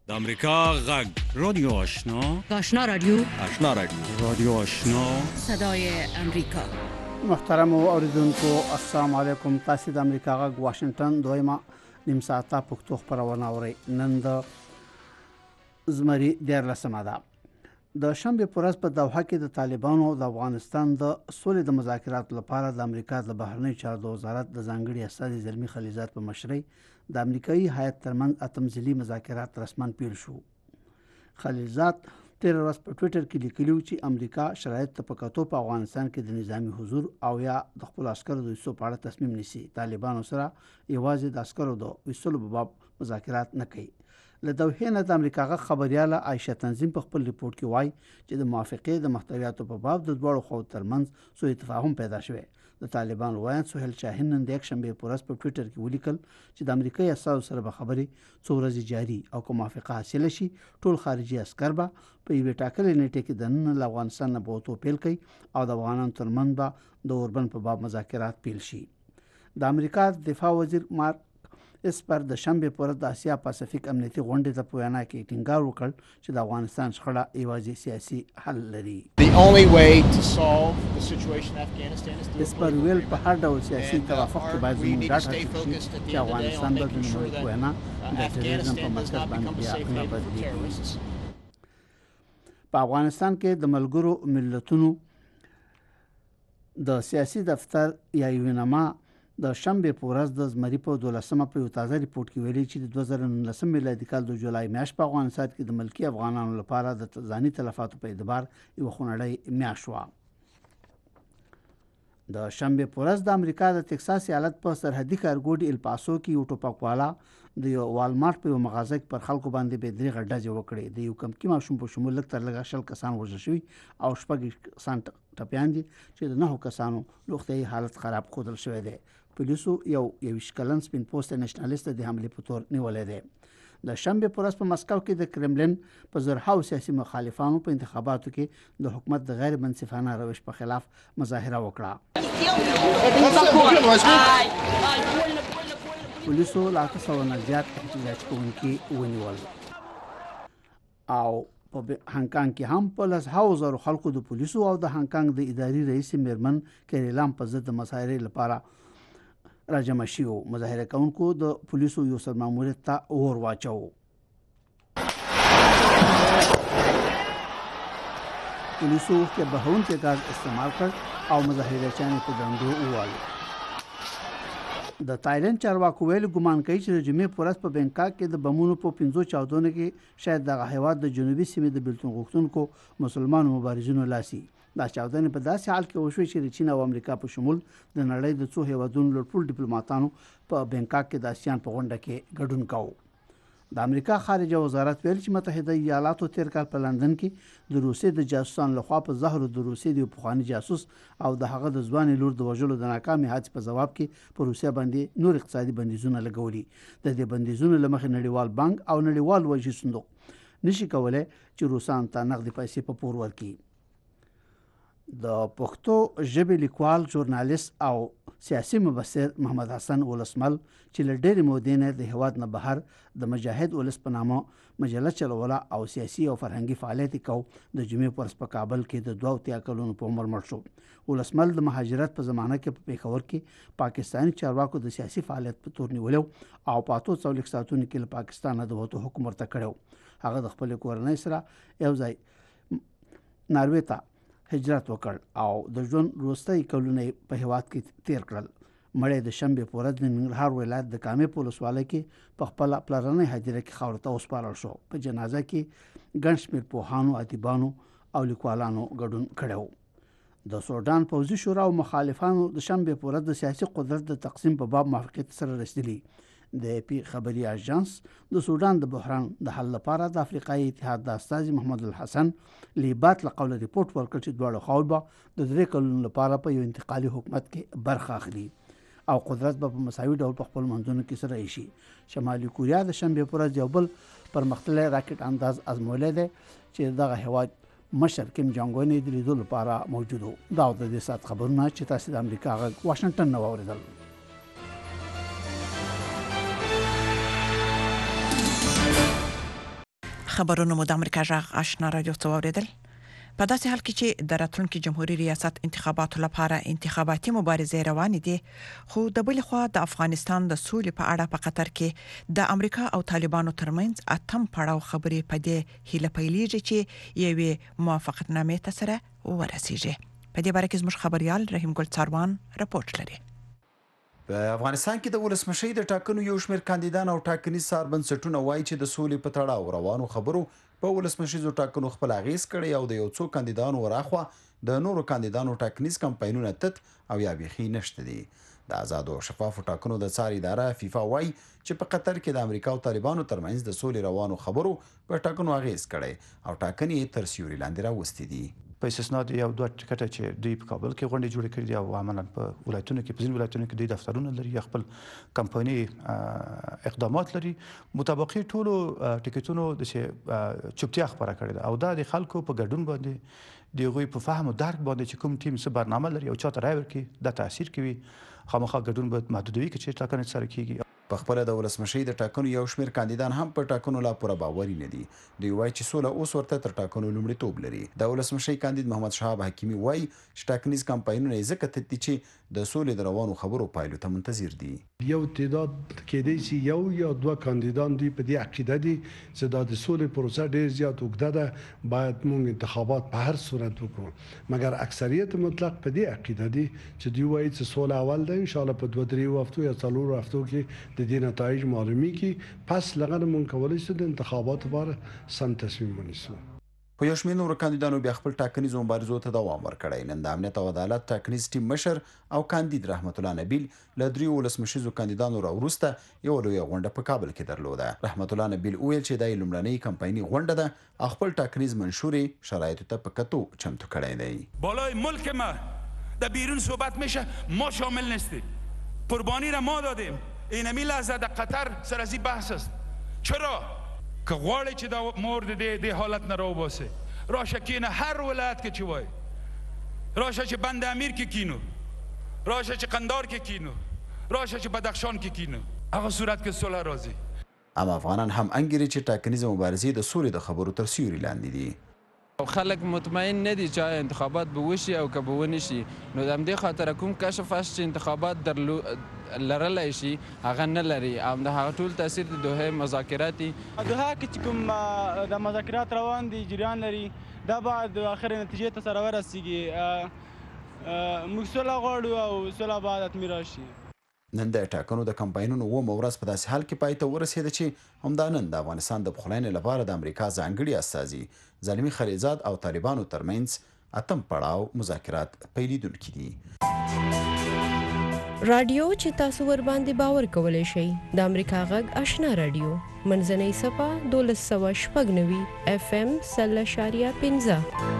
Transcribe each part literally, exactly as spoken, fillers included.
د امریکا غږ رادیو آشنا آشنا رادیو آشنا رادیو رادیو آشنا صدای امریکا. محترم اوریدونکو السلام علیکم. تاسو د امریکا غږ واشنگټن دویمه نیم ساعته پښتو خبرونه اورئ. نن د زمری ډیر لسمه ده. د شنبه پر ورځ په دوحه کې د طالبانو او د افغانستان د سولې د مذاکراتو لپاره د امریکا د بهرنی چارو د وزارت د ځانګړي استازي زلمی خلیزات په مشرۍ د امریکایي هیئت ترمنځ اتم ځلي مذاکرات رسماً پیل شو. خلیزات تیر ورځ په ټوئیټر کې لیکلي چې امریکا شرایط ته په کتو په افغانستان کې د نظامی حضور او یا د خپل عسکرو د وسو په اړه تصمیم نیسي. طالبانو سره یوازې د عسکرو د وسلو په باب مذاکرات نه کوي. له دوحې نه د امریکا غږ خبرياله عائشه تنظیم په خپل ریپورت کې وایي چې د موافقې د محتویاتو په باب د دوړو خو ترمنځ سوء تفاهم پیدا شوی. د طالبان وایي سهیل شاهین نن د یک شنبه پر ورځ په ټوئیټر کې ولیکل چې د امریکایي اساسو سره به خبري څو ورځې جاري او کوم موافقه حاصل شي ټول خارجي عسكر به په یوه ټاکلې نیټه کې د نن افغانستان نه بوتو پیل کوي او د افغانانو ترمنځ به د اوربن په باب مذاکرات پیل شي. د امریکا دفاع وزیر مارک اسپر د شنبه پر د اسیا پاسفیک امنیتي غونډې ته په وینا کې ټینګار وکړ چې د افغانستان شخړه یوازې سیاسي حل لري. The only way to solve the situation in Afghanistan is through اسپر ویل په هر ډول سیاسي توافق کې باید زموږ ډاټ حاصل شي چې افغانستان به د نړۍ په وینا د تروریزم په مرکز باندې بیا نه بدلیږي. په افغانستان کې د ملګرو ملتونو د سیاسي دفتر یا یونما د شنبه په ورځ د زمری په دولسمه په یو تازه ریپورت کې ویلي چې د دوه زره نولسم میلادي کال د جولای میاشت په افغانستان کې د ملکی افغانانو لپاره د ځاني تلفاتو په اعتبار یو خونړی میاشت وه. د شنبه په ورځ د امریکا د ټکساس ایالت په سرحدي ښارګوټي الپاسو کې یو ټوپکوالا د یو والمارټ په یو مغازه کې پر خلکو باندې به درې غډه وکړي. د یو کم کې ماشوم په شمول لږ تر لږه شل کسان وژل شوي او شپږ کسان ټپیان دي چې د نهو کسانو روغتیايي حالت خراب ښودل شوی دی. پولیسو یو یویشت کلن سپین پوسټ نېشنلیست د حملې په تور نیولې دی. د شنبه پر ورځ په مسکو کې د کرملین په زرهاو سیاسي مخالفانو په انتخاباتو کې د حکومت د غیر منصفانه روش په خلاف مظاهره وکړه. پولیسو لا اته سوه نه زیات احتجاج کوونکي ونیول او په هانګ کانګ کې هم په لسهاو زرو خلکو د پولیسو او د هانګ کانګ د اداري رئیس میرمن کریلام په ضد مظاهرې لپاره راجمع شوي. مظاهره کوونکو د پولیسو یو سرماموریت ته اور واچاوه. پولیسو کې بهونکي غاز استعمال کړ او مظاهرچیان په ډنډو ووالو. د تایلند چارواکو ویل ګمان کوي چې د جمعې په ورځ په بینکاک کې د بمونو په پنځو چاودنو کې شاید دغه هیواد د جنوبي سیمې د بیلتون غوښتونکو مسلمانو مبارزینو لاسي. دا چاودنې په داسې حال کې وشوې چې د چین او امریکا په شمول د نړۍ د څو هیوادونو له ټول ډیپلوماټانو په بینکاک کې د آسیان په غونډه کې ګډون کاوه. د امریکا خارجه وزارت ویل چې متحده ایالاتو تیر کال په لندن کې د روسیې د جاسوسانو لخوا په زهرو د روسیې د پخواني جاسوس او د هغه د ځوانې لور د وژلو د ناکامې هڅې په ځواب کې په روسیه باندې نور اقتصادي بندیزونه لګولي. د دې بندیزونو له مخې نړیوال بانک او نړیوال وجهي صندوق نشي کولای چې روسان ته نغدي پیسې په پور ورکړي. د پښتو ژبې لیکوال ژورنالیست او سیاسي مبصر محمد حسن ولسمل چې له ډېرې مودې نه د هیواد نه بهر د مجاهد ولس په نامه مجله چلوله او سیاسي او فرهنګي فعالیت کو د جمعې په ورځ په کابل کې د دوه اتیا کلونو په عمر مړ شو. ولسمل د مهاجرت په زمانه کې په پیښور کې پاکستاني چارواکو د سیاسي فعالیت په تور نیولو او په اتو څلوېښت ساعتونو کې له پاکستان نه د وتو حکم ورته کړی. هغه د خپل کورنۍ سره یو ځای ناروې ته هجرت وکړ او د ژوند وروستي کلونه په هیواد کې تیر کړل. مړی د شنبه په ورځ د ننګرهار ولایت د کامې په ولسوالۍ کې په خپله پلرنۍ هدیره کې خاورو ته وسپارل شو. په جنازه کې ګڼ شمېر پوهانو، ادیبانو او لیکوالانو ګډون کړی و. د سودان پوځي شورا او مخالفانو د شنبه په ورځ د سیاسي قدرت د تقسیم په باب موافقت سره رسیدلی. د ای پی خبري اژانس د سودان د بحران د حل لپاره د افریقایي اتحاد د استازي محمد الحسن لیبات له قوله ریپورت ورکړ چې دواړه خواوې به د درې کلونو لپاره په یو انتقالي حکومت کې برخه اخلي او قدرت به په مساوي ډول په خپل منځونو کې سره ایشي. شمالي کوریا د شنبه په ورځ یو بل پرمختللی راکټ انداز ازمویلی دی چې دغه هیواد مشر کیم جانګ اون د لیدلو لپاره موجود و. دا د دې ساعت خبرونه چې تاسو د امریکا غږ واشنګټن نه واورېدل. خبرونه مو د امریکا جغ آشنا رادیو څو اوریدل. په داسې حال کې چې د راتلونکي جمهوریت ریاست انتخاباتو لپاره انتخاباتي مبارزې روانې دي، خو د بل خوا د افغانستان د سولې په اړه په قطر کې د امریکا او طالبانو ترمنځ اتم پړاو خبرې په دې هیله پیلېږي چې یوې موافقتنامې ته سره ورسیږي. په دې باره کې زموږ خبريال رحیم ګل څاروان رپورټ لري. په افغانستان کې د ولسمشي د ټاکنو یو شمېر کاندیدان او ټاکنیز سار بنسټونه وایي چې د سولې په تړاو روانو خبرو په ولسمشیزو ټاکنو خپل اغیز کړی او د یو څو کاندیدانو وراخوا د نورو کاندیدانو ټاکنیز کمپاینونه تت او یا بیخي نشته دي. د آزادو او شفافو ټاکنو د څار اداره فیفا وایي چې په قطر کې د امریکا او طالبانو ترمنځ د سولې روانو خبرو په ټاکنو اغیز کړی او ټاکنې تر سیوري لاندې راوستې دي. په استثنا د یو دوه ټکټه چې دوی په کابل کې غونډې جوړې کړې دي او عملاً په ولایتونو کې په ځینو ولایتونو کې دوی دفترونه لري یا خپل کمپایني اقدامات لري. مطابقي ټولو ټکټونو د چوپتیا خبره کړې ده او دا د خلکو په ګډون باندې د هغوی په فهم او درک باندې چې کوم ټیم څه برنامه لري او چاته رای ورکړي دا تاثیر کوي. خامخا ګډون باید محدودوي که چې ټاکنې سره کیږي. په خپل د ولسمشي د ټاکنو یو شمېر کاندیدان هم په ټاکنو لا پوره باوري نه دي. دوی وایي چې سوله اوس ورته تر ټاکنو لومړیتوب لري. د ولسمشي کاندید محمد شهاب حکیمي وایي چې ټاکنیز کمپاینونه یې ځکه تت دي چې د سولې د روانو خبرو پایلو ته منتظر دي. یو تعداد کېدای شي یو یا دوه کاندیدان دوی په دې عقیده دي چې دا د سولې پروسه ډېر زیات اوږده ده، باید موږ انتخابات په هر صورت وکړو. مګر اکثریت مطلق په دې عقیده دي چې دوی وایي چې سوله اول ده، ان شاء الله په دوه درې هفتو یا څلورو هفتو کې د دې نتایج معلومي کی پس لغه مونږ کولای شو د انتخاباتو لپاره سم تصمیم ونیسو. په یو شمېر نورو کاندیدانو بیا خپل ټاکنیزو مبارزو ته دوام ورکړی. نن د امنیت او عدالت ټاکنیز ټیم مشر او کاندید رحمت الله نبیل له دریو ولسمشیزو کاندیدانو راوروسته یو لویه غونډه په کابل کې درلوده. رحمت الله نبیل وویل چې دا یې لومړنۍ کمپایني غونډه ده او خپل ټاکنیز منشور شرایطو ته په کتو چمتو کړی دی. بالای ملک ما در بیرون صحبت میشه، ما شامل نیستیم. قربانی را ما دادیم. اینمی لحظه در قطر سر از این بحث است. چرا؟ که غواړي چې دا مورد د حالت نه راوباسه. راشه کینه هر ولایت کې چې وای. راشه چې بند امیر کې کینو. راشه چې قندار کې کینو. راشه چې بدخشان کې کینو. هغه صورت کې صلح راځي. اما افغانان هم انګیري چې ټاکنیز مبارزې د سولې د خبرو تر سیوري لاندې دي. خلک مطمئن نه دي چې انتخابات به وشي او که به ونه شي، نو د همدې خاطره کوم کشف است چې انتخابات درلو لرلی شي هغه نه لري. او د هغه ټول تاثیر د دوحه مذاکراتي دوحه کې چې کوم د مذاکرات روان دي جریان لري، دا به د اخر نتیجې ته سره ورسیږي. موږ سوله غواړو او سوله باید حتمي راشي. نن د ټاکنو د کمپاینونو اوومه ورځ په داسې حال کې پای ته ورسېده چې همدا نن د افغانستان د پخلاینې لپاره د امریکا ځانګړي استازي زلمي خلیزاد او طالبانو ترمنځ اتم پړاو مذاکرات پیلیدونکي دي. رادیو چې تاسو ور باندې باور کولای شئ د امریکا غږ آشنا رادیو منځنۍ صفه دولس سوه شپږ نوي اف ام سل اشاریه پنځه.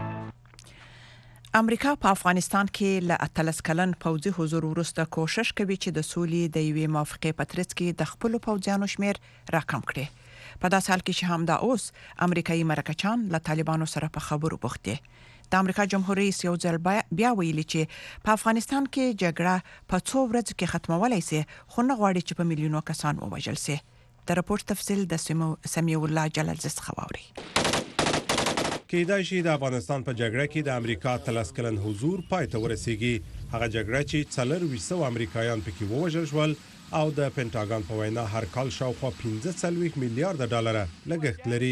امریکا په افغانستان کې له اتلس کلن پوځي حضور وروسته کوشش کوي چې د سولې د یوې موافقې په ترڅ کې د خپلو پوځیانو شمیر راکم کړي. په داسې حال کې چې همدا اوس امریکایي مرکچان له طالبانو سره په خبرو بوخت دي. د امریکا جمهور رئیس یو ځل بیا ویلي چې په افغانستان کې جګړه په څو ورځو کې ختمولای شي، خو نه غواړي چې په میلیونو کسان ووژل شي. د راپور تفصیل د سمیع الله جلال زس خواوري. کېدای شي د افغانستان په جګړه کې د امریکا اتلس کلن حضور پای ته ورسیږي. هغه جګړه چې څلور سوه امریکایان پکې ووژل شول او د پینټاګان په وینا هر کال شاوخوا پنځه څلوېښت میلیارډ ډالره لګښت لري.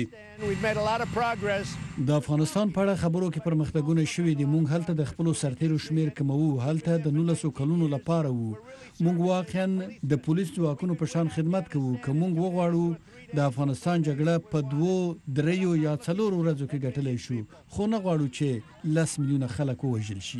د افغانستان په اړه خبرو کې پرمختګونه شوي دي. موږ هلته د خپلو سرتیرو شمیر کموو، هلته د نولسو کلونو لپاره وو. موږ واقعا د پولیس ځواکونو په شان خدمت کوو. که موږ وغواړو د افغانستان جګړه په دوو دریو یا څلورو ورځو کې ګټلی شو، خو نه غواړو چې لس میلیونه خلک ووژل شي.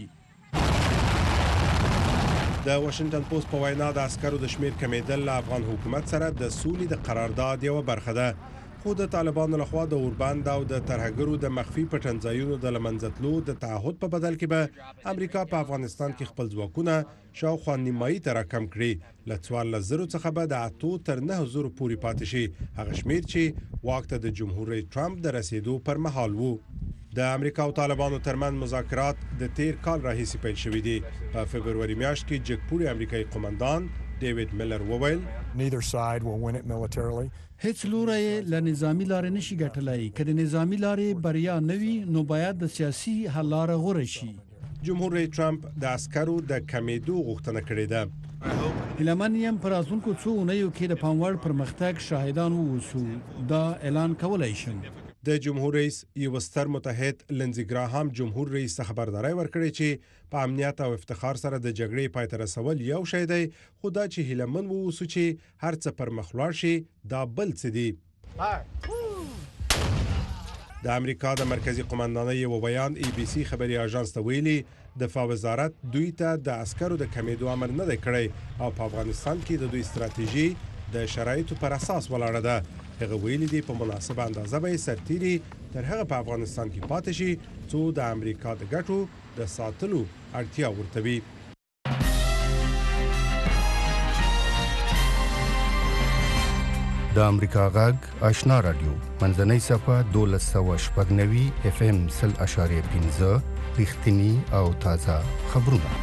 د واشنگټن پوسټ په وینا د عسکرو د شمیر کمیدل له افغان حکومت سره د سولې د قرارداد یوه برخه ده. خو د طالبانو لخوا د اوربند او د ترهګرو د مخفي پټنځایونو د لمنځه تلو د تعهد په بدل کې به امریکا په افغانستان کې خپل ځواکونه شاوخوا نیمایي ته راکم کړي. له څوارلس زرو څخه به د اتو تر نهه زرو پورې پاتې شي، هغه شمیر چې واک ته د جمهور رئیس ټرمپ د رسیدو پر مهال وو. د امریکا او طالبانو ترمن مذاکرات د تیر کال راهیسې پیل شوي دي. په فبروري میاشت کې جګپوړي امریکایي قومندان ډیوډ میلر وویل neither side will win it militarily. هیڅ لوري له نظامی لارې نشي ګټلای. کله نظامی لارې بریا نوي نو باید د سیاسي حل لار غوره شي. جمهور رئیس ټرمپ د عسکرو د کمیدو غوښتنه کړې ده. هیلمنیم پر راتلونکو څو اونیو کې د پاموړ پرمختګ شاهدان ووسو. دا اعلان کولای شم. د جمهور رئیس یو ستر متحد لنزي ګراهام جمهور رئیس خبرداري ورکړي چې په امنیت او افتخار سره د جګړې پای ته رسول یو شی دی، خو دا چې هیلمن ووسو چې هر څه پر مخ لاړ شي دا بل څه دی. د امریکا د مرکزی قومندانۍ یو بیان ای بي سي خبري اژانس ته ویلي دفاع وزارت دوی ته د عسکرو د کمیدو امر نه دی کړی او په افغانستان کې د دوی ستراتیژي د شرایطو پر اساس ولاړه ده. هغه ویلي دی په مناسبه اندازه به سرتيري تر هغه په افغانستان کې پاتې شي څو د امریکا د ګټو د ساتلو اړتیا ورته وي. د امریکا غږ آشنا رادیو منځنۍ صفه دولس سوه شپږ نوي اف ام سل اشاریه پنځه رښتینی او تازه خبرونه.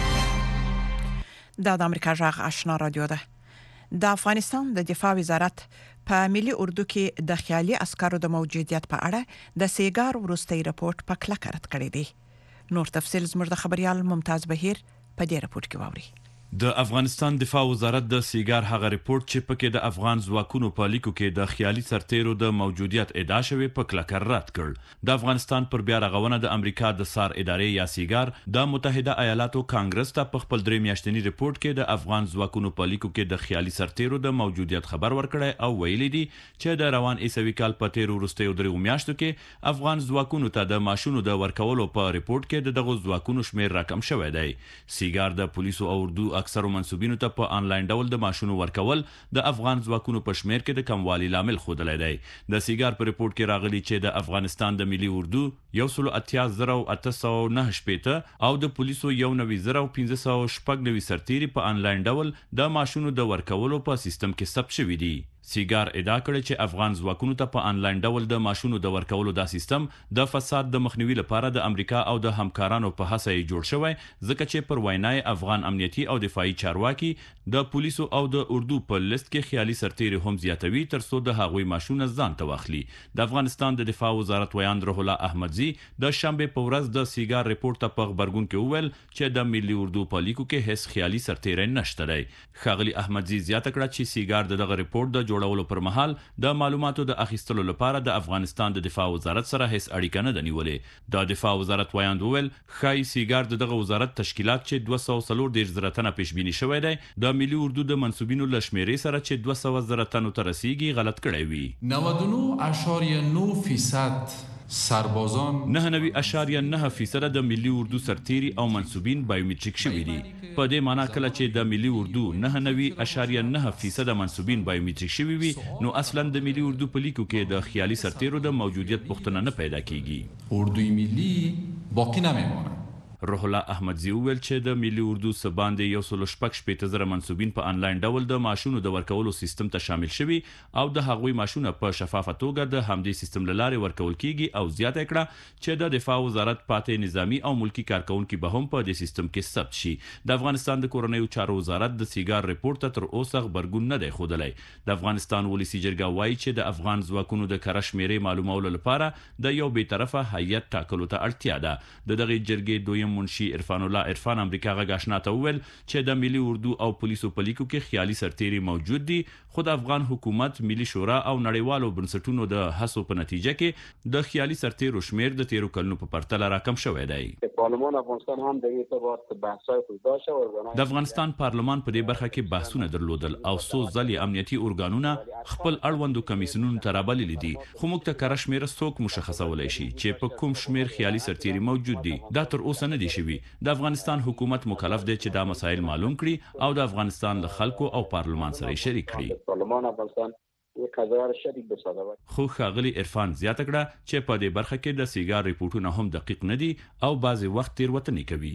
دا د امریکا غږ آشنا رادیو ده. د افغانستان د دفاع وزارت په ملي اردو کې د خیالي عسکرو د موجودیت په اړه د سیګار وروستي رپورت په کلکه رد کړی دی. نور تفصیل زموږ د خبريال ممتاز بهیر په دې رپورت کې واوري. د افغانستان دفاع وزارت د سیګار هغه ریپورت چې پکې د افغان ځواکونو په لیکو کې د خیالي سرتیرو د موجودیت ادعا شوی په کلکه رد کړ. د افغانستان پر بیا رغونه د امریکا د سار ادارې یا سیګار د متحده ایالاتو کانګرس ته په خپل درې میاشتنی ریپورت کې د افغان ځواکونو په لیکو کې د خیالي سرتیرو د موجودیت خبر ورکړی او ویلي دي چې د روان عیسوي کال په تیر وروستیو درې میاشتو کې افغان ځواکونو ته د ماشونو د ورکولو په ریپورت کې دغه ځواکونو شمیر راکم شوی دی. سیګار د پولیسو او اردو اکثرو منسوبینو ته په انلاین ډول د ماشونو ورکول د افغان ځواکونو په شمیر کې د کموالي لامل ښودلی دی. د سیګار په ریپورت کې راغلي چې د افغانستان د ملي اردو یو سل اتیا زره اته سوه نهه شپېته او د پولیسو یو نوي زره پنځه سوه شپږ نوي سرتیري په انلاین ډول د ماشونو د ورکولو په سیستم کې ثبت شوي دي. سیګار ادعا کړی چې افغان ځواکونو ته په انلاین ډول د ماشونو د ورکولو دا سیستم د فساد د مخنیوي لپاره د امریکا او د همکارانو په هڅه یې جوړ شوی، ځکه چې پر وینای افغان امنیتي او دفاعي چارواکي د پولیسو او د اردو په لیست کې خیالي سرتیري هم زیاتوي ترڅو د هغوی ماشونه ځان ته واخلي. د افغانستان د دفاع وزارت ویان روح الله احمدزي د شنبه په ورځ د سیګار ریپورت په خبرګون کې وویل چې د ملي اردو په لیکو کې هیڅ خیالي سرتیري نشته دی. ښاغلي احمدزي زیاته کړه چې سیګار د دغه ریپورت د جوړولو پر مهال د معلوماتو د اخیستلو لپاره د افغانستان د دفاع وزارت سره هیڅ اړیکه نه ده نیولې. د دفاع وزارت ویاند وویل ښایي سیګار د دغه وزارت تشکیلات چې دوه سوه څلور دېرش زره تنه پیشبیني شوی دی د ملي اردو د منسوبینو له شمیرې سره چې دوه سوه زره تنو ته رسیږي غلط کړی وي. نود و نه اشاریه نه فیصد سربازان نه نوي اشاریه نه فیصد د ملي اردو سرتیري او منسوبین بایومټریک شوي دي. په دې معنی کله چې د ملي اردو نه نوي اشاریه نه فیصد منسوبین بایومټریک شوي وي نو اصلا د ملي اردو په لیکو کې د خیالي سرتیرو د موجودیت پوښتنه نه پیدا کیږي. اردوی ملی باقی نمیمونه. روح الله احمدزي وویل چې د ملي اردو څخه باندې یو سل شپږ شپېته زره منسوبین په انلاین ډول د ماشونو د ورکولو سیستم ته شامل شوي او د هغوی ماشونه په شفافه توګه د همدې سیستم له لارې ورکول کیږي او زیاته کړه چې د دفاع وزارت پاتې نظامی او ملکی کارکونکو به هم په دې سیستم کې ثبت شي. د افغانستان د کورنیو چارو وزارت د سیګار ریپورت ته تر اوسه خبرګون نه دی ښودلی. د افغانستان ولسی جرګه وایي چې د افغان ځواکونو د کره شمیرې معلومولو لپاره د یو بې طرفه هیئت ټاکلو ته اړتیا ده. د دغې جرګې دویم منشي عرفان الله عرفان امریکا غږ آشنا ته وویل چې د ملي اردو او پولیسو په لیکو کې خیالي سرتیري موجود دي، خو د افغان حکومت، ملي شورا او نړیوالو بنسټونو د هڅو په نتیجه کې د خیالي سرتیرو شمیر د تیرو کلونو په پرتله راکم شوی دی. پارلمان افغانستان هم د دې په اړه بحثای خو داشته او د افغانستان پارلمان په دې برخه کې بحثونه درلودل او څو ځلې امنیتي ارګانونه خپل اړوندو کمیسیونونو ته رابللي دي، خو موږ ته کره شمیره څوک مشخصولای شي چې په کوم شمیر خیالي سرتیري موجود دي. دا تر اوسه نه دي شوي. د افغانستان حکومت مکلف دی چې دا مسایل معلوم کړي او د افغانستان له خلکو او پارلمان سره شریک کړي. پارلمان افغانستان یو قضاوت شریک بساده. خو ښاغلي عرفان زیاته کړه چې په دې برخه کې د سیګار ریپورتونه هم دقیق نه دي او بعضې وخت تېروتنې کوي.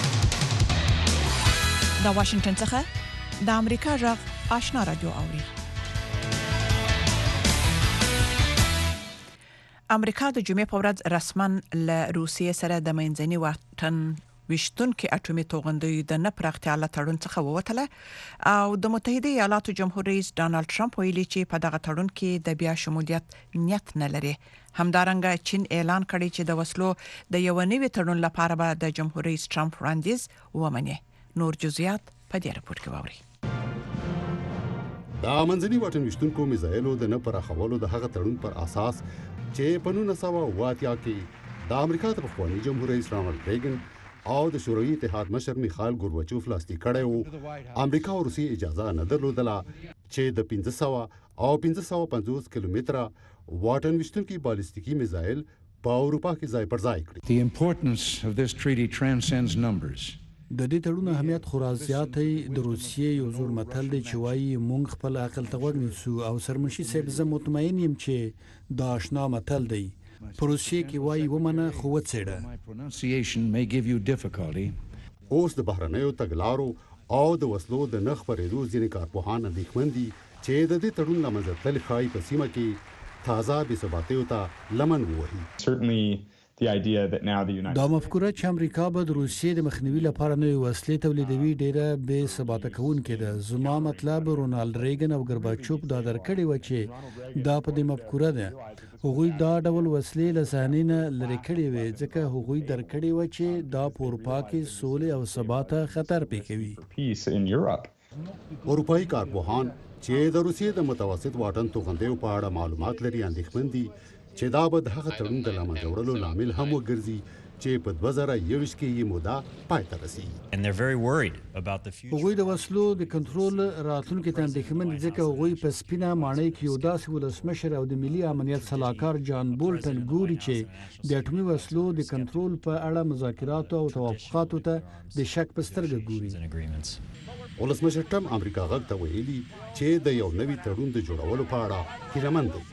د واشنگټن څخه د امریکا غږ آشنا رادیو اوري. امریکا د جمعې په ورځ رسماً له روسیې سره د منځني واټن وشتونکو اټومي توغندیو د نه پراختیا له تړون څخه ووتله او د متحده ایالاتو جمهور رئیس ډانلډ ټرمپ ویلي چې په دغه تړون کې د بیا شمولیت نیت نه لري. همدارنګه چین اعلان کړی چې د وسلو د یو نوي تړون لپاره به د جمهور رئیس ټرمپ وړاندیز ومني. نور جزئیات په دې راپور کې واوري. د منځني واټن وشتونکو میزایلو د نه پراخولو د هغه تړون پر اساس چې په نولس سوه اوه اتیا کې د امریکا د پخواني جمهور رئیس رونالډ ریګن او د شوروي اتحاد مشر میخائیل ګورباچوف لاسلیک کړی و، امریکا او روسیې اجازه نه درلودله چې د پنځه سوه او پنځه سوه پنځوس کیلومتره واټن وشتونکي بالستیکي میزایل په اروپا کې ځای پر ځای کړي. The importance of this treaty transcends numbers. د دې تړون اهمیت خورا زیات دی. د روسیې یو زور متل دی چې وایي مونږ خپل عقل ته غوږ نیسو او سرمنشي صاحب زه مطمئن یم چې دا آشنا متل دی. په روسیې کې وایي ومنه خو وڅېړه. اوس د بهرنیو تګلارو او د وسلو د نه خپرېدو ځینې کارپوهان اندېښمن دي چې د دې تړون له منځه تللې ښایي په سیمه کې تازه بېثباتیو ته لمن ووهي. دا مفکوره چې امریکا به د روسیې د مخنیوي لپاره نوې وسلې تولیدوي ډیره بې ثباته کوونکې ده. زما مطلب رونالډ ریګن او ګورباچوف دا درکړې و چې دا په دې مفکوره ده. هغوی دا ډول وسلې له صحنې نه لرې کړې وې ځکه هغوی درکړې و چې دا په اروپا کې سولې او ثبات خطر پېښوي. اروپایي کارپوهان چې د روسیې د متوسط واټن توغندیو په اړه معلومات لري اندېښمن دي چې دا به د هغه تړون د له منځه وړلو لامل هم وګرځي چې په دوه زره یوویشت کې یې موده پای ته رسیږي. هغوی د وسلو د کنټرول راتلونکي ته اندېښمن دي ځکه هغوی په سپینه ماڼۍ کې یو داسې ولسمشر او د ملي امنیت سلاکار جان بولټن ګوري چې د اټومي وسلو د کنټرول په اړه مذاکراتو او توافقاتو ته د شک په سترګه ګوري. ولسمشر ټرمپ امریکا غږ ته ویلي چې د یو نوي تړون د جوړولو په اړه هیلهمند دی.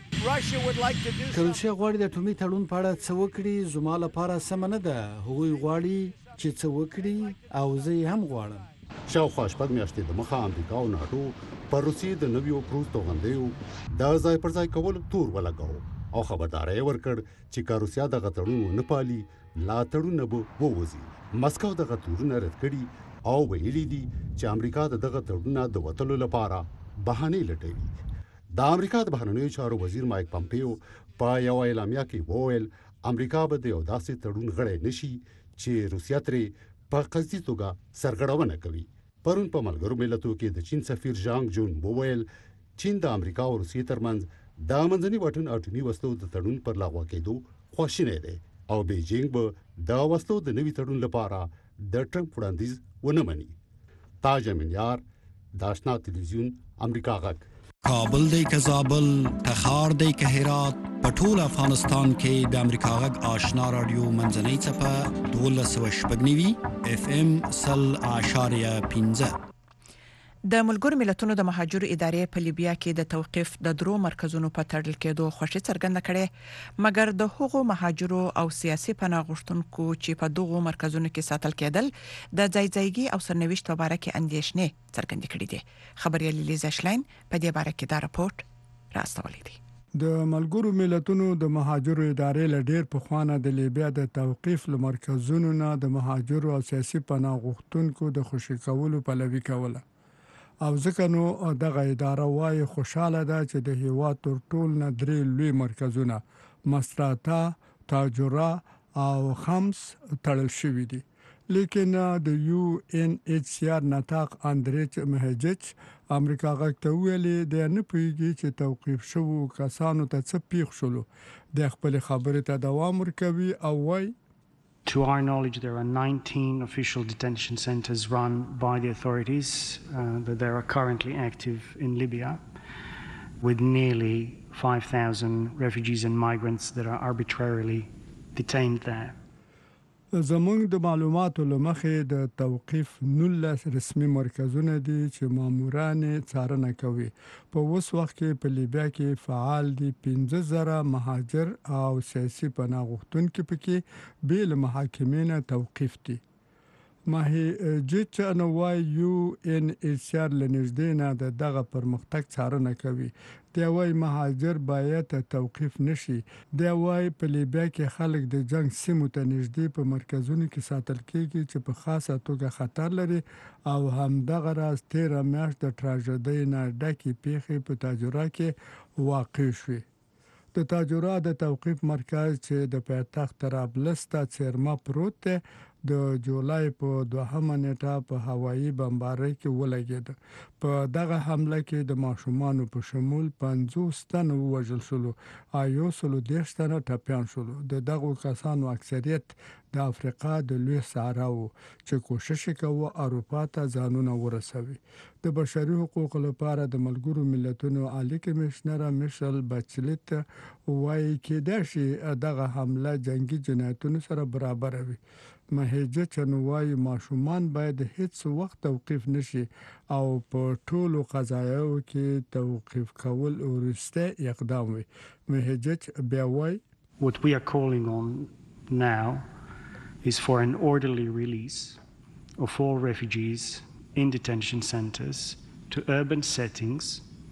که روسیه غواړي د اټومي تړون په اړه څه وکړي زما لپاره سمه نه ده. هغوی غواړي چې څه وکړي او زه یې هم غواړم. شاوخوا شپږ میاشتې دمخه امریکا او ناټو پر روسیې د نویو کروز توغندیو د ځای پر ځای کولو تور ولګاوه او خبرداری ورکړ چې که روسیه دغه تړون ونه پالي لا تړونه به ووځي. مسکو دغه تورونه رد کړي او ویلي دي چې امریکا د دغه تړونه د وتلو لپاره بهانې لټوي. د امریکا د بهرنیو چارو وزیر مایک پامپیو په یو اعلامیه کې وویل امریکا به د یو داسې تړون غړی نشي چې روسیه ترې په قصدي توګه سرغړونه کوي. پرون په ملګرو ملتونو کې د چین سفیر ژانګ جون وویل چین د امریکا او روسیې ترمنځ د منځني واټن اټومي وسلو د تړون پر لغوه کېدو خواشینی دی او بیجینګ به د وسلو د نوي تړون لپاره د ټرمپ وړاندیز ونه مني. تاج امینیار د آشنا تلویزیون امریکا غږ. کابل دی که زابل تخار دی که هرات په ټول افغانستان کې د امریکا غږ آشنا رادیو منځنۍ څپه دولس سوه شپږ نوي اف ام سل اعشاریه پنځه. د ملګرو ملتونو د مهاجرو ادارې په لیبیا کې د توقيف د درو مرکزونو په تړل کېدو خوشي څرګنده کړې، مګر د هغو مهاجرو او سیاسي پناه غوښتونکو چې په دغو مرکزونو کې ساتل کېدل د ځایځایګي او سرنوشت په اړه کې اندېښنې څرګندې کړې دي. خبريال لیزا شلاین په دې اړه کې دا راپورټ راستولی دی. د ملګرو ملتونو د مهاجرو ادارې له ډېر پخوانه د لیبیا د توقيف له مرکزونو نه د مهاجرو او سیاسي پناه غوښتونکو د خوشي کولو پلوي کوله، او ځکه نو دغه اداره وايي خوشاله ده چې د هیواد تر ټول نه درې لوی مرکزونه مستراتا، تاجورا او خمس تړل شوي دي. لیکن د یو ان ایچ سی آر نطاق اندریچ مهجچ امریکا غږ ته ویلي د نه پوهیږي چې توقيف شوو کسانو ته څه پیښ شول. د خپل خبرې ته دوام ورکوي او وايي To our knowledge, there are nineteen official detention centers run by the authorities uh, that they are currently active in Libya, with nearly five thousand refugees and migrants that are arbitrarily detained there. زمونږ د معلوماتو لمخې د توقيف نولس رسمي مرکزونه دي چې ماموران څارنه کوي. په اوس وخت کې په لیبیا کې فعال دي پنځه زره مهاجر او سیاسي پناه غوښتونکي پکې بې له محاکمې نه توقيف دي. ماهي جچنوای یو ان ایچ آر لنږدې نه د دغه پرمختګ څارنه کوي. دی وايي مهاجر باید توقيف نشي. دی وايي په لیبیا کې خلک د جنگ سیمو ته نږدې په مرکزونو کې ساتل کېږي چې په خاصه توګه خطر لري او هم دغه راز تیر میاشت د تراژیدي نه ډکه پیښه په تاجورا کې واقع شوه. د تاجورا د توقيف مرکز چې د پایتخت طرابلس ته چیرما پروت دی د جولای په دوهمه نیټه په هوایي بمبارۍ کې ولګید. په دغه حمله کې د ماشومان په شمول پنځوس تنه وژل شول او یو سل دیرش تنه ټپيان شول. د دغه کسانو اکثریت د افریقا د لوی صحرا وو چې کوشش کوي اروپا ته ځانونه ورسوي. د بشري حقوقو لپاره د ملګرو ملتونو عالی کمشنر میشل بچلت وايي کې د شي دغه حمله جنگي جنایتونو سره برابر وي. مهجه چنوای ماشومان باید هیڅ وخت توقيف نشي او په ټولو قضایاو کې توقيف کول ورسته اقدام وي. مهجه بیا وای What we are calling on now is for an orderly release of all refugees in detention centers to urban settings,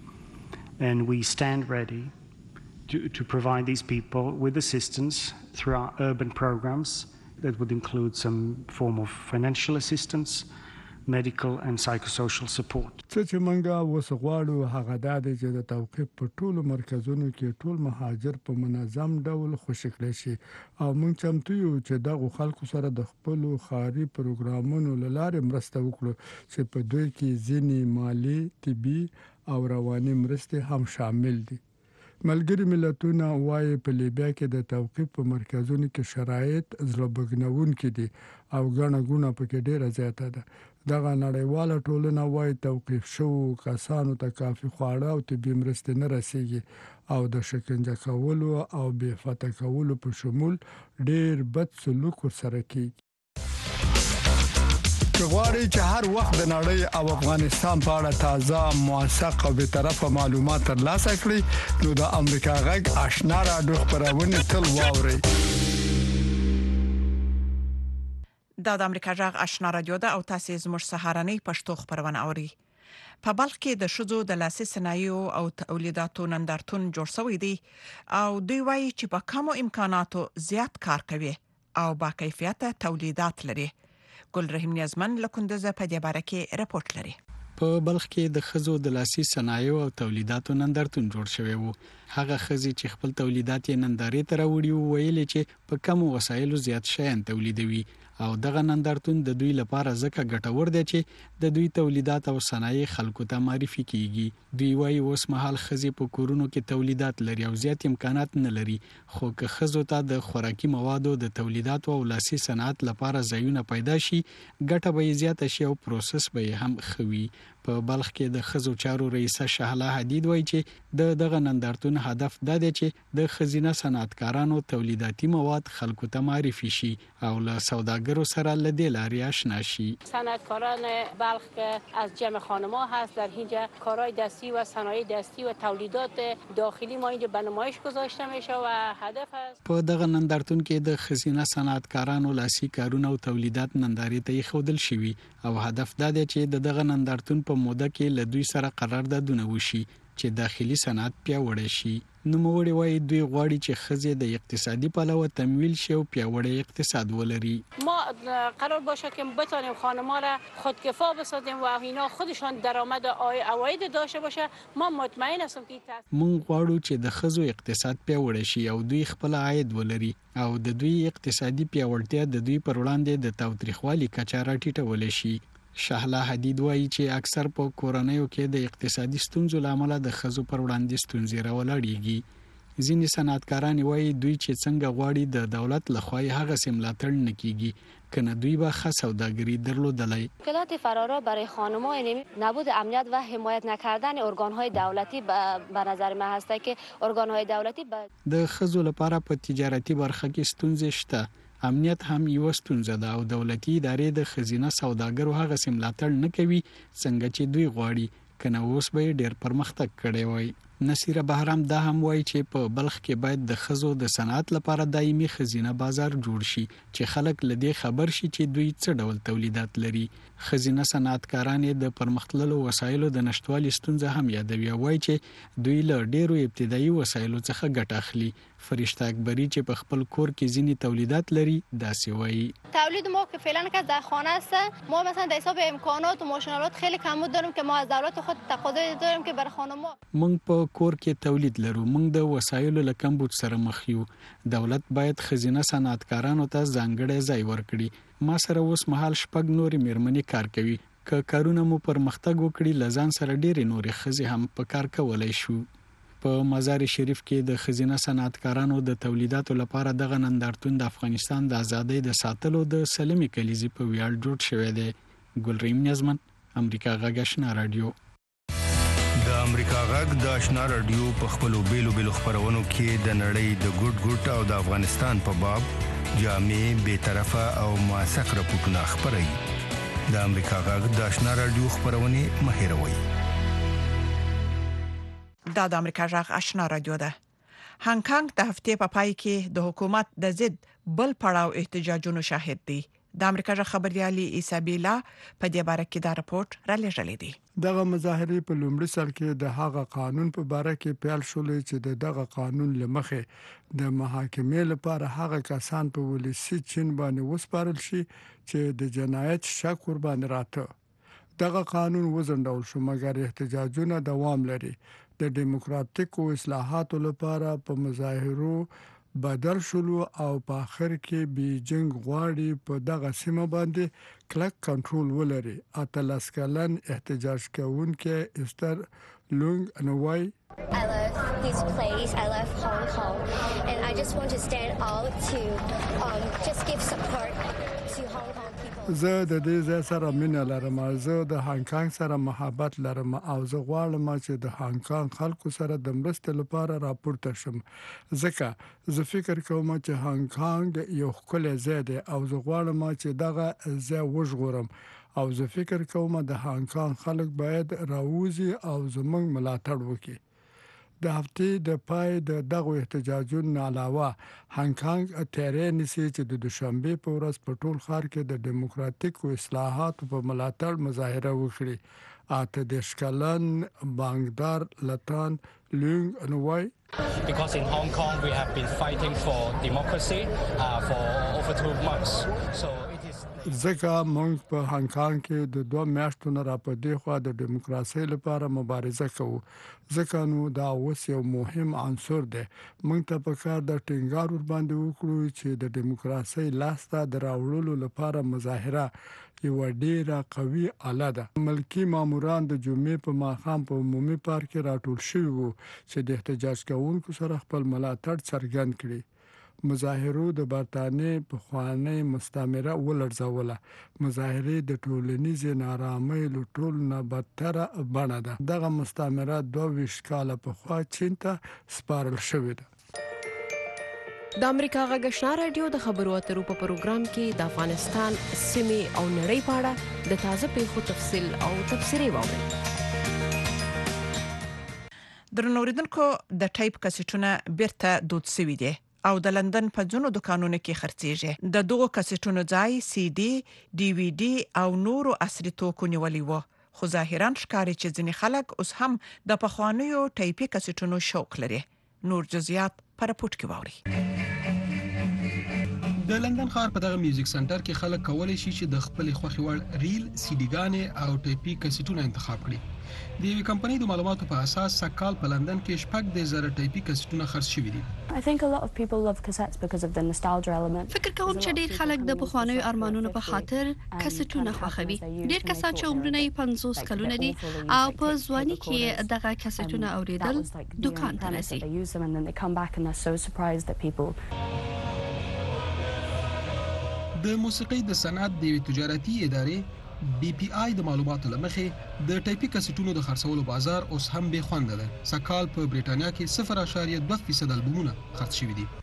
and we stand ready to, to provide these people with assistance through our urban programs that would include some form of financial assistance, medical and psychosocial support. څه چې منګه وسغواړو هغه د دې چې د توقيف په ټولو مرکزونو کې ټول مهاجر په منظم ډول خوشکړي شي او موږ چمتو یو چې دغه خلکو سره د خپل خاري پروګرامونو لاره مرسته وکړو چې په دوی کې ځینی مالی، طبي او رواني مرستې هم شامل دي. ملګری ملتونه وايي په لیبیا کې د توقيف په مرکزونو کې شرایط زړه کې دي او غاڼه غونه پکې ډیره زیاته ده. دغه نړیواله ټولنه وايي توقيف شو کسانو ته کافي خواړه او طبي مرستې نه رسیږي او د شکنجه کولو او بې فتح کولو په شمول ډیر بد سلوک سره کوي. غواړي چې هر وخت د نړۍ او افغانستان په اړه تازه موثق او به طرفه معلومات ترلاسه کړئ نو د امریکا غږ آشنا رادیو خبرونه تل واوري. دا د امریکا غږ آشنا رادیو ده او تاسو زموږ سهارنۍ پښتو خبرونه اوري. په بلخ کې د شذو د لاسي صنایعو او تولیداتو نندارتون جوړ شوی دی او دوی وایي چې په کمو امکاناتو زیات کار کوي او با کیفیته تولیدات لري. ګل رحیم نیازمن له کندوز په دې باره کې راپورټ لري. په بلخ کې د خزو د لاسي صنایعو او تولیداتو نندارتون جوړ شوی وو. هغه خزي چې خپل تولیدات یې نندارې ته راوړي وو ویل چې په کم وسایلو زیات شیان تولیدوي او دغه نندارتون د دوی لپاره ځکه ګټور دی چې د دوی تولیدات او صنایع خلکو ته معرفي کیږي. دوی وايي اوس مهال خزي په کورونو کې تولیدات لري او زیات امکانات نه لري خو که خزو ته د خوراکي موادو د تولیدات او لاسي صنعت لپاره ځایونه پیدا شي ګټه به زیات شي او پروسس به هم خوي. په بلخ کې د خزو چارو رئیسه شهلا حدید وایي چې د دغه نندارتون هدف دا دی چې د خزینه صنعتکارانو تولیداتي مواد خلکو ته معرفي شي او له سوداګرو سره له دې لارې آشنا شي. صنعتکاران بلخ که از جمع خانم‌ها هست در اینجا کارهای دستی و صنایع دستی و تولیدات داخلی ما اینجا به نمایش گذاشته میشه و هدف است په دغه نندارتون کې د خزینه صنعتکارانو لاسي کارونه او تولیدات نندارې ته خودل شوی او هدف دا دی چې د دغه نندارتون په موده کې له دوی سره قراردادونه وشي چې داخلي صنعت پیاوړی شي. نو موږ وایي دوی غواړي چې خزې د اقتصادي پلوه تمویل شي او پیاوړی اقتصاد ولري. ما قرار باشه که بتونیم خانم‌ها را خودکفا بسازیم و اینا خودشان درآمد عواید داشته باشه. ما مطمئن هستم که موږ غواړو چې د خزو اقتصاد پیاوړی شي او دوی خپل عاید ولري او د دوی اقتصادي پیاوړتیا د دوی پر وړاندې د تاوتریخوالي کچه راټیټول شي. شهلا حدید وایي چې اکثر په کورنیو کې د اقتصادي ستونزو لامل د خزو پر وړاندې ستونزې راولاړيږي. ځینې صنعتکاران وایي دوی چې څنګه غواړي د دولت لخوا هغه سملاتړ نکېږي کنه دوی به خاص سوداګری درلودلای. مشکلات فرارا برای خانم‌ها نبود امنیت و حمایت نکردن ارگان‌های دولتی به نظر من هست که ارگان‌های دولتی د خزو لپاره په تجارتي برخه کې ستونزې شته. امنیت هم یو ستونزه ده او دولتي ادارې د خزینه سوداګرو هغه سملاتړ نه کوي څنګه چې دوی غواړي کنه اوس به ډېر پرمختګ کړي وای. نصیره بهرام دا هم وایي چې په بلخ کې باید د خزو د صنعت لپاره دایمي خزینه بازار جوړ شي چې خلک لدې خبر شي چې دوی څه ډول تولیدات لري. خزینه صنعتکاران د پرمختللو وسایلو د نشټوالي ستونزه هم یادوي، وایي چې دوی له ډیرو ابتدایي وسایلو څخه ګټه اخلي. فرشته اکبری چې په خپل کور کې ځینی تولیدات لري داسې وایي. تولید ما که فعلا که در خانه است، ما مثلا در حساب امکانات و ماشینالات خیلی کمبود داریم که ما از دولت خود تقاضا داریم که برای خانه ما موږ په کور کې تولید لرو. موږ د وسایلو له کمبود سره مخ یو. دولت باید خزینه صنعتکارانو ته ځانګړی ځای ورکړي. ما سره اوس مهال شپږ نورې میرمنې کار کوي. که کارونه مو پرمختګ وکړي لزان سره ډېرې نورې خزې هم په کار کولای شو. په مزار شریف کې د خزینه صنعتکارانو د تولیداتو لپاره دغه نندارتون د افغانستان د ازادۍ د ساتلو د سلمي کلیزې په ویاړ جوړ شوی دی. ګلریم نظمن، امریکا غږ آشنا رادیو. د امریکا غږ د آشنا رادیو په خپلو بیلو بیلو خبرونو کې د نړۍ د ګډ ګډ او د افغانستان په باب جامع، بی‌طرفه او موثق راپورټونه خبري. د امریکا غږ د آشنا رادیو خبرونه مهیروي. دا د امریکا غږ آشنا رادیو ده. هانګ کانګ د هفته په پای کې د حکومت د ضد بل پړاو احتجاجونو شاهد دی. د امریکا غږ خبريالي ایسابیلا په دې باره کې دا راپورټ را لېږلی دی. دغه مظاهرې په لومړي سر کې د هغه قانون په باره کې پیل شولې چې د دغه قانون لمخې د محاکمې لپاره هغه کسان په ولسی چین باندې وسپارل شي چې د جنایت شک ور باندې راته. دغه قانون وزندول شو مګر احتجاجونه دوام لري. د دیموکراتیکو اصلاحاتو لپاره په مظاهرو بدل شلو او په اخر کې بیجینګ غواړي په دغه سیمه باندې کلک کنټرول ولري. اتلس کلن احتجاج کوونکې استر لونګ انوای I love this place. I love Hong Kong, and I just want to stand out to um, just give support to Hong Kong people. زه د دې ځای سره مینه لرم. زه د هانګ کانګ سره محبت لرم او زه غواړم چې د هانګ کانګ خلکو سره د مرستې لپاره راپورته شم. ځکه زه فکر کوم چې هانګ کانګ یو ښکلی ځای دی او زه غواړم چې دغه ځای وژغورم. او زه فکر کوم د هانګ کانګ خلک باید راوځي او زموږ ملاتړ وکړي. د هفتې د پای د دغه احتجاجونو علاوه هانګ کانګ تیرې نسی چې د دوشنبه په ورځ په ټول ښار کې د دیموکراتیکو اصلاحاتو په ملاتړ مظاهره وکړي. اته د شکلن بانکدار لتان لونګ انوای Because in Hong Kong we have been fighting for democracy uh, for over two months. So ځکه موږ په هانګ کانګ کې د دوه میاشتو نه راپدې خو د دیموکراسي لپاره مبارزه کوو. ځکه نو دا اوس یو مهم عنصر دی. موږ ته پکار د ټینګار ور باندې وکړو چې د دیموکراسي لاسته د راوړلو لپاره مظاهره یو ډیره قوي آله ده. ملکی ماموران د جمعې په ماښام په عمومي پارک کې راټول شوي وو چې د احتجاج کوونکو سره خپل ملاتړ څرګند کړي. مظاهرو د برتانیې په خواني مستعمره ولرځوله. مظاهرې د ټولنیزې نارامۍ له ټول نه بدتره بڼه ده. دغه مستعمره دوه ویشت کاله پخوا چین ته سپارل شوې ده. د امریکا غږ آشنا رادیو د خبرو اترو په پروګرام کې د افغانستان سیمې او نړۍ په اړه د تازه پیښو تفصیل او تبصرې واورئ. درنوریدونکو د ټایپ کسټونه بیرته دود شوي دي او د لندن په ځینو دکانونو کې خرڅیږي. د دغو کسټونو ځای سی ډي، ډي وی ډي او نورو عصري توکو نیولې وو. خو ظاهرا ښکاري چې ځینې خلک اوس هم د پخوانیو ټایپي کسټونو شوق لري. نور جزئیات په راپورټ کې واورئ. د لندن ښار په دغه میوزیک سنټر کې خلک کولای شي چې د خپل خوښي وړ ریل سی ډي ګانې او ټایپي کسټونه انتخاب کړي. د یوې کمپنۍ د معلوماتو په اساس سکال په لندن کې شپږ د زره ټایپي کسټونه خرڅ شوي دي. I think a lot of people love cassettes because of the nostalgia element. فکر کوم چې ډیر خلک د پخوانیو ارمانونو په خاطر کسټونه خوښوي. ډیر کسان چې عمرونه یې پنځوس کلونه دي او په ځواني کې دغه کسټونه اوریدل دکان ته راځي. د موسیقۍ د صنعت د یوې تجارتي ادارې بی پی آی د معلوماتو لمخې د ټایپي کسټونو د خرڅولو بازار اوس هم بې خونده ده. سکال په بریټانیا کې صفر اعشاریه دوه فیصد البومونه خرڅ شوي دي.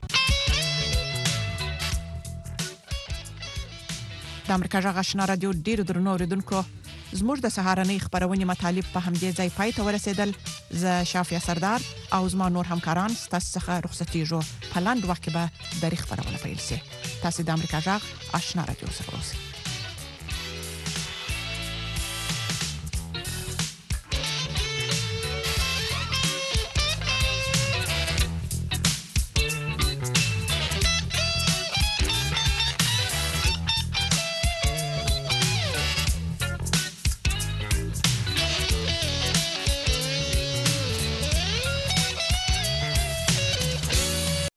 د امریکا غږ آشنا رادیو ډیرو درنو اوریدونکو زموږ د سهارنۍ خبرونې مطالب په همدې ځای پای ته ورسېدل. زه شافیا سردار او زما نور همکاران ستاسو څخه رخصتېږو. په لاندې وخت کې به د خبرونه پیل شي. تاسو د امریکا جغ آشنا رادیو سره اوسئ.